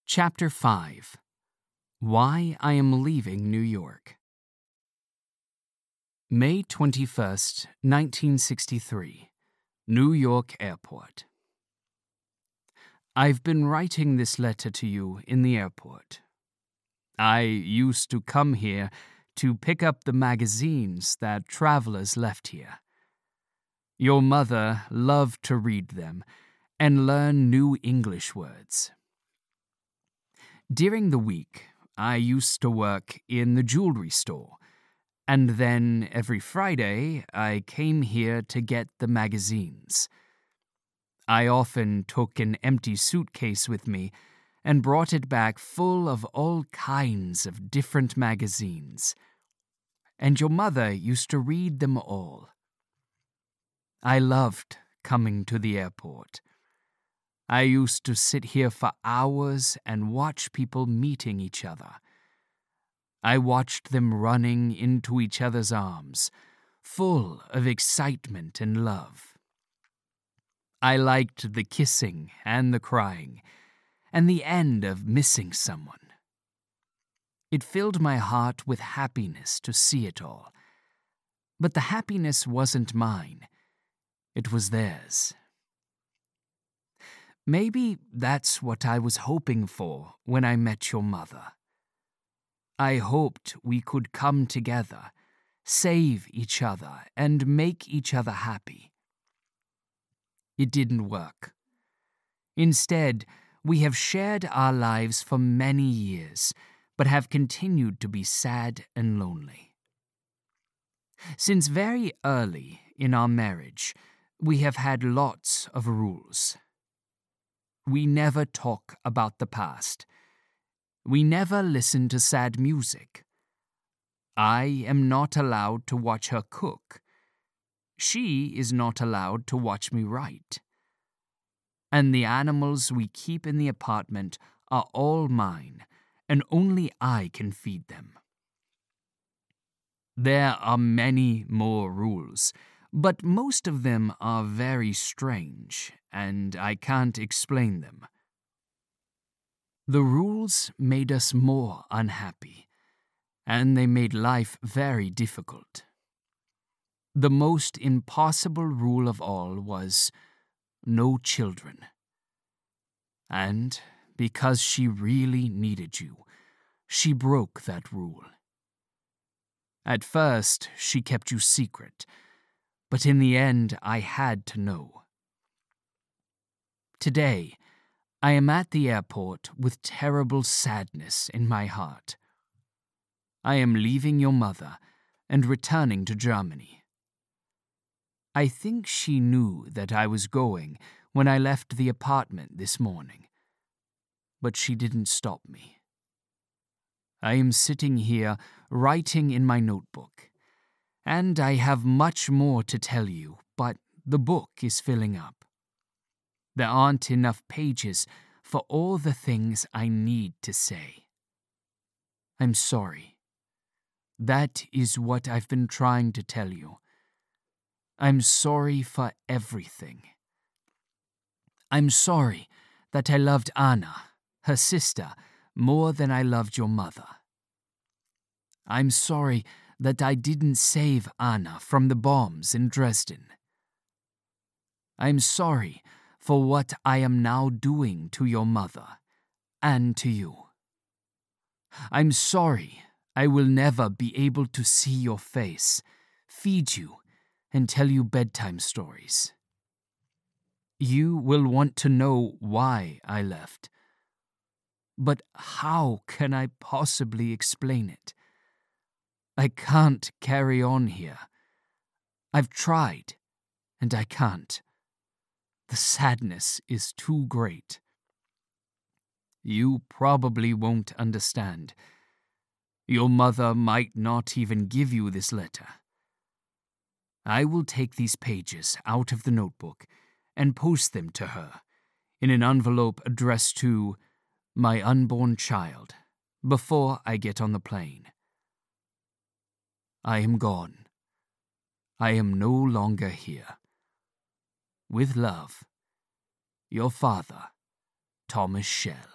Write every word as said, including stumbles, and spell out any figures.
Chapter five. Why I Am Leaving New York. May twenty-first, nineteen sixty-three. New York Airport. I've been writing this letter to you in the airport. I used to come here to pick up the magazines that travelers left here. Your mother loved to read them and learn new English words. During the week, I used to work in the jewelry store, and then every Friday I came here to get the magazines. I often took an empty suitcase with me and brought it back full of all kinds of different magazines, and your mother used to read them all. I loved coming to the airport. I used to sit here for hours and watch people meeting each other. I watched them running into each other's arms, full of excitement and love. I liked the kissing and the crying, and the end of missing someone. It filled my heart with happiness to see it all. But the happiness wasn't mine. It was theirs. Maybe that's what I was hoping for when I met your mother. I hoped we could come together, save each other, and make each other happy. It didn't work. Instead, we have shared our lives for many years, but have continued to be sad and lonely. Since very early in our marriage, we have had lots of rules. We never talk about the past. We never listen to sad music. I am not allowed to watch her cook. She is not allowed to watch me write. And the animals we keep in the apartment are all mine, and only I can feed them. There are many more rules, but most of them are very strange, and I can't explain them. The rules made us more unhappy, and they made life very difficult. The most impossible rule of all was no children. And because she really needed you, she broke that rule. At first, she kept you secret, but in the end, I had to know. Today, I am at the airport with terrible sadness in my heart. I am leaving your mother and returning to Germany. I think she knew that I was going when I left the apartment this morning, but she didn't stop me. I am sitting here writing in my notebook, and I have much more to tell you, but the book is filling up. There aren't enough pages for all the things I need to say. I'm sorry. That is what I've been trying to tell you. I'm sorry for everything. I'm sorry that I loved Anna, her sister, more than I loved your mother. I'm sorry that I didn't save Anna from the bombs in Dresden. I'm sorry for what I am now doing to your mother and to you. I'm sorry I will never be able to see your face, feed you, and tell you bedtime stories. You will want to know why I left. But how can I possibly explain it? I can't carry on here. I've tried, and I can't. The sadness is too great. You probably won't understand. Your mother might not even give you this letter. I will take these pages out of the notebook and post them to her in an envelope addressed to my unborn child before I get on the plane. I am gone. I am no longer here. With love, your father, Thomas Schell.